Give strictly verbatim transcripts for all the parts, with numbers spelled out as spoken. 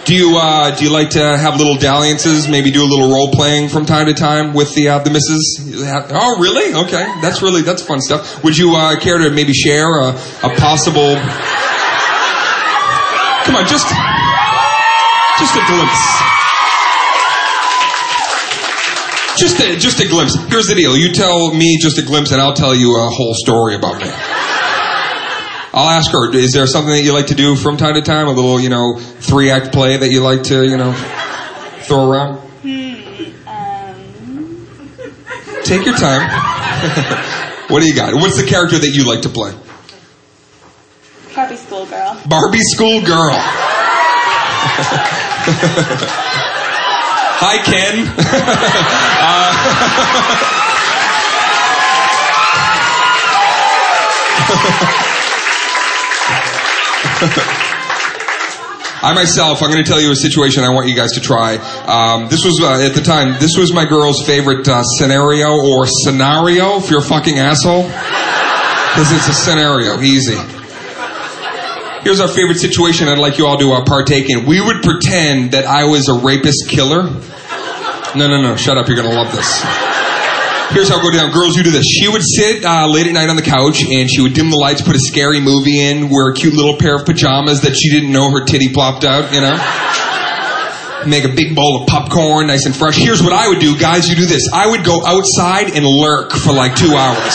Do you uh, do you like to have little dalliances? Maybe do a little role playing from time to time with the uh, the missus? Oh, really? Okay, that's really that's fun stuff. Would you uh, care to maybe share a, a possible? Come on, just just a glimpse. Just a, just a glimpse. Here's the deal. You tell me just a glimpse, and I'll tell you a whole story about me. I'll ask her, is there something that you like to do from time to time? A little, you know, three-act play that you like to, you know, throw around? Hmm, um... Take your time. What do you got? What's the character that you like to play? Barbie schoolgirl. Barbie schoolgirl. Hi, Ken. uh, I myself, I'm going to tell you a situation I want you guys to try. Um, this was, uh, at the time, this was my girl's favorite uh, scenario or scenario, if you're a fucking asshole. Because it's a scenario. Easy. Here's our favorite situation I'd like you all to uh, partake in. We would pretend that I was a rapist killer. No, no, no. Shut up. You're going to love this. Here's how it go down. Girls, you do this. She would sit uh, late at night on the couch, and she would dim the lights, put a scary movie in, wear a cute little pair of pajamas that she didn't know her titty plopped out, you know? Make a big bowl of popcorn, nice and fresh. Here's what I would do. Guys, you do this. I would go outside and lurk for like two hours.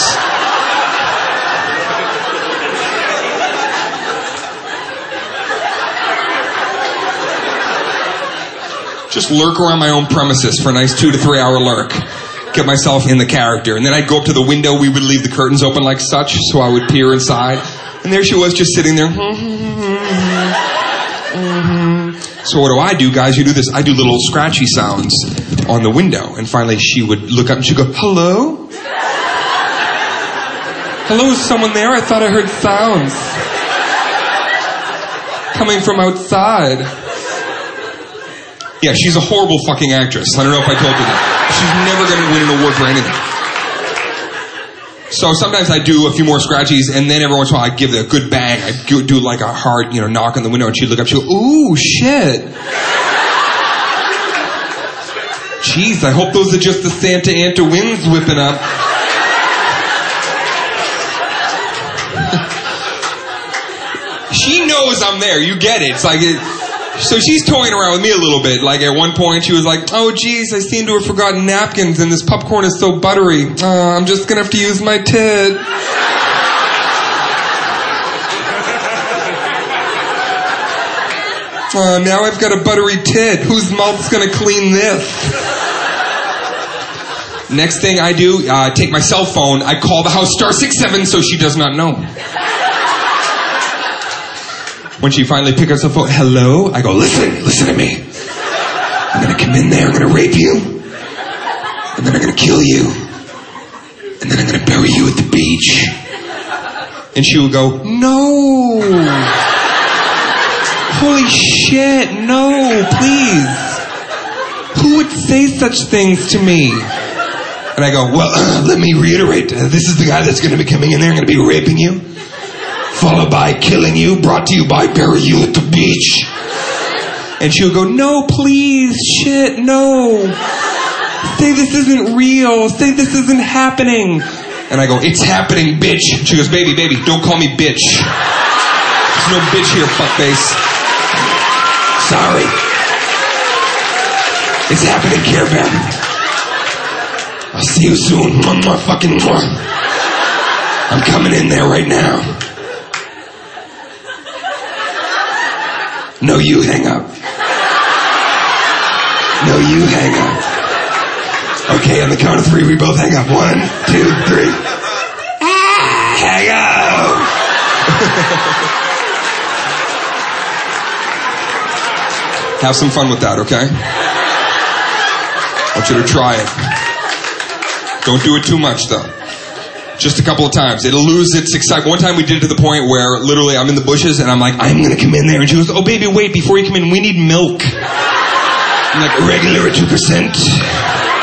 Just lurk around my own premises for a nice two to three hour lurk. Get myself in the character. And then I'd go up to the window. We would leave the curtains open like such, so I would peer inside. And there she was just sitting there. So what do I do, guys? You do this. I do little scratchy sounds on the window. And finally she would look up and she'd go, hello? Hello, is someone there? I thought I heard sounds coming from outside. Yeah, she's a horrible fucking actress. I don't know if I told you that. She's never going to win an award for anything. So sometimes I do a few more scratchies, and then every once in a while I give it a good bang. I do like a hard, you know, knock on the window, and she'd look up, she'd go, ooh, shit. Jeez, I hope those are just the Santa Anta winds whipping up. She knows I'm there. You get it. It's like... It, So she's toying around with me a little bit. Like at one point she was like, oh geez, I seem to have forgotten napkins and this popcorn is so buttery. Uh, I'm just going to have to use my tit. Uh, now I've got a buttery tit. Whose mouth's going to clean this? Next thing I do, uh, take my cell phone. I call the house star six seven so she does not know. When she finally picks up the phone, hello? I go, listen, listen to me. I'm going to come in there, I'm going to rape you. And then I'm going to kill you. And then I'm going to bury you at the beach. And she would go, no. Holy shit, no, please. Who would say such things to me? And I go, well, uh, let me reiterate. Uh, this is the guy that's going to be coming in there, going to be raping you. Followed by killing you, brought to you by bury you at the beach. And she'll go, no, please, shit, no. Say this isn't real. Say this isn't happening. And I go, it's happening, bitch. She goes, baby, baby, don't call me bitch. There's no bitch here, fuckface. Sorry. It's happening, Care Bear. I'll see you soon. Mwah, fucking mwah. I'm coming in there right now. No, you hang up. No, you hang up. Okay, on the count of three, we both hang up. One, two, three. Ah, hang up. Have some fun with that, okay? I want you to try it. Don't do it too much, though. Just a couple of times. It'll lose its excitement. One time we did it to the point where literally I'm in the bushes and I'm like, I'm going to come in there. And she goes, oh, baby, wait, before you come in, we need milk. I'm like, regular at two percent.